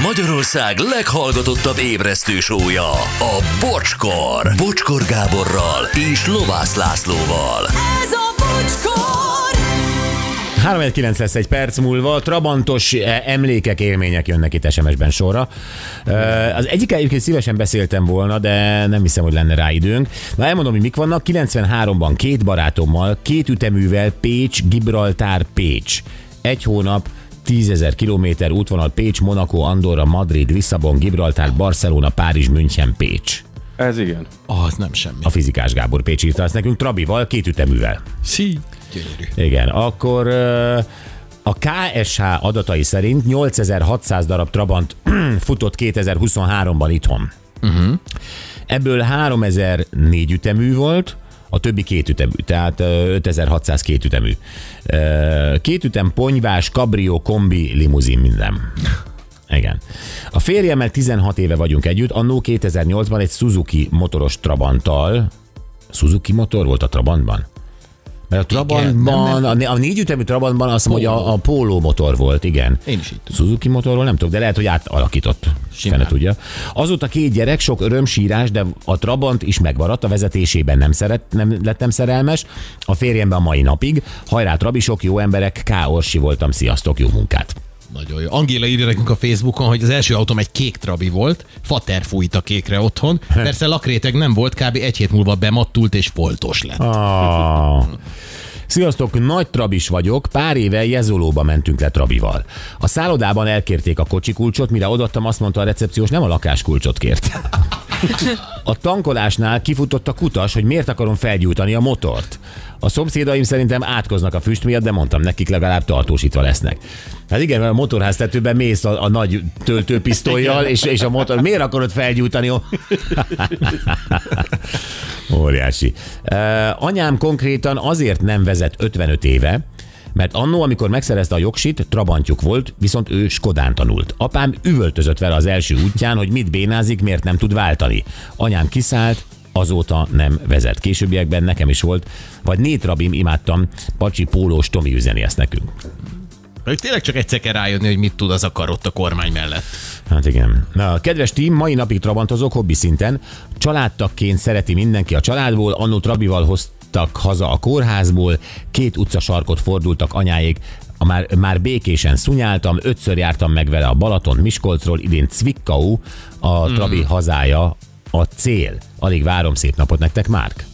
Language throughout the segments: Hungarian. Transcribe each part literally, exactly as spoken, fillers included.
Magyarország leghallgatottabb ébresztő show-ja, a Bocskor. Bocskor Gáborral és Lovász Lászlóval. Ez a Bocskor! három kilenc lesz egy perc múlva, trabantos emlékek, élmények jönnek itt es em es-ben sorra. Az egyik egyébként szívesen beszéltem volna, de nem hiszem, hogy lenne rá időnk. Na elmondom, hogy mik vannak. kilencvenháromban két barátommal, két üteművel Pécs, Gibraltár, Pécs. Egy hónap, tízezer kilométer útvonal Pécs, Monaco, Andorra, Madrid, Lisszabon, Gibraltár, Barcelona, Párizs, München, Pécs. Ez igen. Az nem semmi. A fizikás Gábor Pécs írta ezt nekünk, Trabival, két üteművel. Szí. Gyönyörű. Igen, akkor a ká es há adatai szerint nyolcezer-hatszáz darab Trabant futott kétezer-huszonháromban itthon. Uh-huh. Ebből háromezer négy ütemű volt, a többi két ütemű, tehát ötezer-hatszáz két ütemű. Két ütem, ponyvás, kabrió, kombi, limuzin, minden. Igen. A férjemmel tizenhat éve vagyunk együtt, annó kétezer-nyolcban egy Suzuki motoros Trabanttal. Suzuki motor volt a Trabantban? Mert a Trabantban, a, a négy ütemű Trabantban azt mondom, hogy a, a Polo motor volt, igen. Én is így tudom. Suzuki motorról nem tudok, de lehet, hogy átalakított. Fene tudja. Azóta két gyerek, sok örömsírás, de a Trabant is megmaradt, a vezetésében nem, szeret, nem lettem szerelmes, a férjemben a mai napig. Hajrá Trabisok, jó emberek, K. Orsi voltam, sziasztok, jó munkát! Nagyon jó. Angéla írja nekünk a Facebookon, hogy az első autóm egy kék Trabi volt, fater fújt a kékre otthon. Persze lakréteg nem volt, kb. Egy hét múlva bemattult és foltos lett. Ah. Sziasztok, nagy trabis vagyok, pár éve Jezolóba mentünk le Trabival. A szállodában elkérték a kocsikulcsot, mire odaadtam, azt mondta a recepciós, nem a lakáskulcsot kért. A tankolásnál kifutott a kutas, hogy miért akarom felgyújtani a motort. A szomszédaim szerintem átkoznak a füst miatt, de mondtam nekik, legalább tartósítva lesznek. Hát igen, mert a motorháztetőben mész a, a nagy töltőpisztollyal, és, és a motor, miért akarod felgyújtani? Óriási. Uh, anyám konkrétan azért nem vezet ötvenöt éve, mert annó, amikor megszerezte a jogsit, Trabantjuk volt, viszont ő Skodán tanult. Apám üvöltözött vele az első útján, hogy mit bénázik, miért nem tud váltani. Anyám kiszállt, azóta nem vezet. Későbbiekben nekem is volt, vagy négy Trabim, imádtam, Pacsi, Pólós, Tomi üzeni ezt nekünk. Hogy tényleg csak egyszer kell rájönni, hogy mit tud az a karott a kormány mellett. Hát igen. Na, kedves tím, mai napig trabantozok hobbi szinten. Családtagként szereti mindenki a családból, annó Trabival hoztak haza a kórházból, két utcasarkot fordultak anyáig, a már, már békésen szunyáltam, ötször jártam meg vele a Balaton, Miskolcról, idén Zwickau, a Trabi mm. hazája, a cél. Alig várom, szép napot nektek, Márk.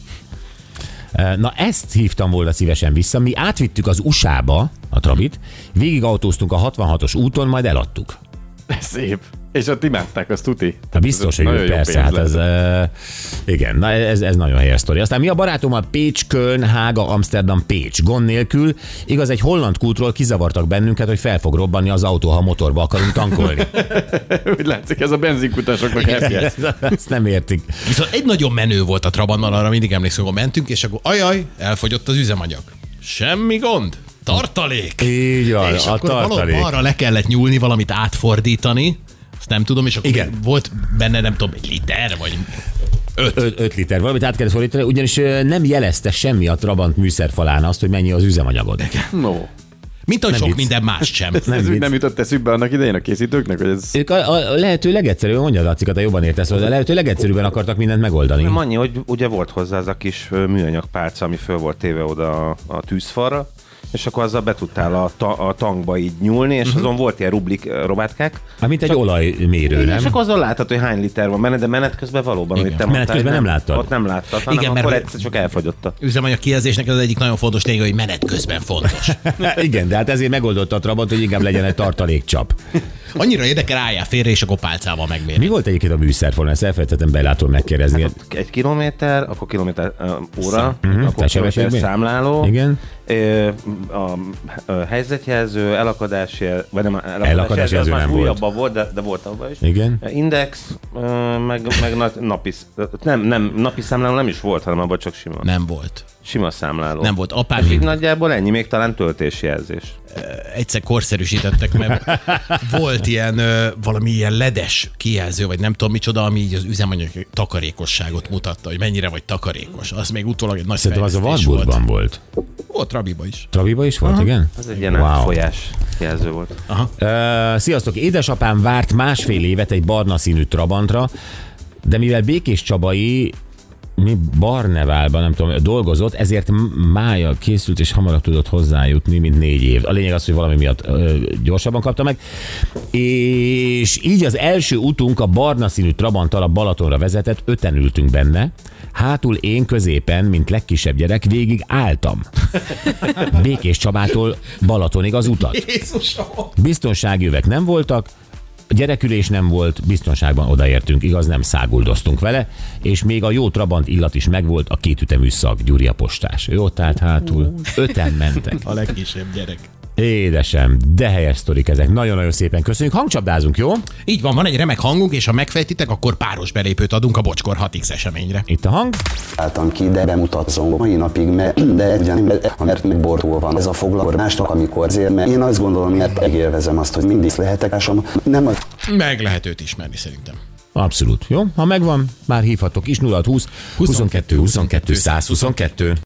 Na ezt hívtam volna szívesen vissza, mi átvittük az u es á-ba a Trabit, végigautóztunk a hatvanhatos úton, majd eladtuk. Szép. És ott imádták, azt tuti. Hát biztos, hogy ő, persze, hát ez, uh, igen, na ez, ez nagyon helyes sztori. Aztán mi a barátommal Pécs, Köln, Hága, Amsterdam, Pécs. Gond nélkül, igaz, egy holland kútról kizavartak bennünket, hogy fel fog robbanni az autó, ha motorba akarunk tankolni. Úgy látszik, ez a benzinkutasoknak happy. Ezt nem értik. Viszont egy nagyon menő volt a Trabantban, arra mindig emlékszem, hogy mentünk, és akkor ajaj, elfogyott az üzemanyag. Semmi gond. Tartalék. Így van, és a akkor tartalék. arra le kellett nyúlni, valamit átfordítani, azt nem tudom, és akkor igen. Volt benne, nem tudom, egy liter, vagy öt. Öt, öt liter, valamit át kellett fordítani, ugyanis nem jelezte semmi a Trabant műszerfalán azt, hogy mennyi az üzemanyagod. No. Mint ahogy Nem sok vicc. minden más sem. Ez Nem úgy vicc. nem jutott eszükbe annak idején a készítőknek, hogy ez... Ők a, a lehető legegyszerűbben, mondja Laci, te jobban értesz, hogy a lehető legegyszerűbben akartak mindent megoldani. Nem annyi, hogy ugye volt hozzá az a kis műanyag pálca, ami föl volt téve oda a, a tűzfalra, és akkor azzal be tudtál a, ta, a tankba így nyúlni, és uh-huh. azon volt ilyen rublik robátkák. Hát mint egy olajmérő, nem? És akkor azon láthatod, hogy hány liter van benne, de menet közben valóban, igen. hogy te Menet mondtál, közben nem nem láttad? Ott nem láttad, hanem igen, akkor mert egyszer csak elfogyott a... Üzemanyag kijelzésnek az egyik nagyon fontos lényeg, hogy menet közben fontos. Igen, de hát ezért megoldotta a Trabant, hogy inkább legyen egy tartalékcsap. Annyira érdekel, álljál félre, és akkor pálcával megmérni. Mi volt egyébként a műszerfalon? Ezt elfelejtettem belától megkérdezni. Hát egy kilométer, akkor kilométer uh, óra, uh-huh. akkor kilométer számláló. Igen. A, a helyzetjelző, elakadási, vagy nem, elakadási, elakadási jelző nem volt. Újabban volt, de, de volt abban is. Igen. Index, meg, meg napi, nem, nem, napi számláló nem is volt, hanem abban csak sima. Nem volt. Sima számláló. Nem volt. Apám És így nagyjából ennyi, még talán töltésjelzés. Egyszer korszerűsítettek, mert volt ilyen ö, valami ilyen ledes kijelző, vagy nem tudom micsoda, ami így az üzemanyag takarékosságot mutatta, hogy mennyire vagy takarékos. Az még utólag egy nagy Szerintem az a fejlesztés Warburgban volt. volt. Volt Trabiba is. Trabiba is volt, igen? Ez egy ilyen Wow. átfolyás jelző volt. Uh, sziasztok, édesapám várt másfél évet egy barna színű Trabantra, de mivel Békés Csabai mi Barneválban, nem tudom, dolgozott, ezért mája készült és hamarabb tudott hozzájutni, mint négy év. A lényeg az, hogy valami miatt ö, gyorsabban kapta meg. És így az első utunk a barna színű Trabanttal a Balatonra vezetett, öten ültünk benne. Hátul én középen, mint legkisebb gyerek, végig álltam. Békés Csabától Balatonig az utat. Jézusom! Biztonsági üveg nem voltak, gyerekülés nem volt, biztonságban odaértünk, igaz, nem száguldoztunk vele, és még a jó Trabant illat is megvolt, a kétütemű szag, Gyuri a postás. Ő ott állt hátul, öten mentek. A legkisebb gyerek. Édesem, de helyes sztorik ezek. Nagyon-nagyon szépen köszönjük. Hangcsapdázunk, jó? Így van, van egy remek hangunk, és ha megfejtitek, akkor páros belépőt adunk a Bocskor hat X eseményre. Itt a hang. Álltam ki, de bemutatszom mai napig, mert, de egyen, mert még bortól van ez a foglalkozásnak, amikor azért, mert én azt gondolom, mert megélvezem azt, hogy mindig lehetek ásom. Nem az... Meg lehet őt ismerni szerintem. Abszolút, jó? Ha megvan, már hívhatok is nulla húsz huszonkettő huszonkettő száz huszonkettő.